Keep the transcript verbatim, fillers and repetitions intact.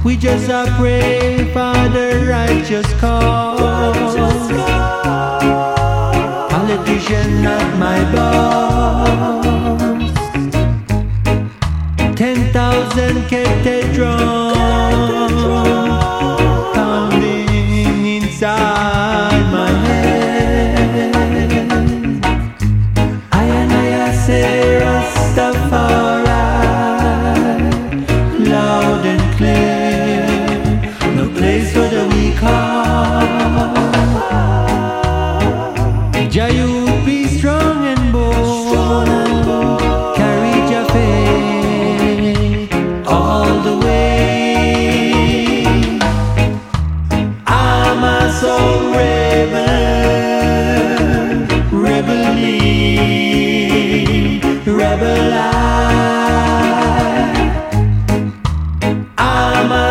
We just a pray for the righteous cause. Politician not my boss. Ten thousand cathedral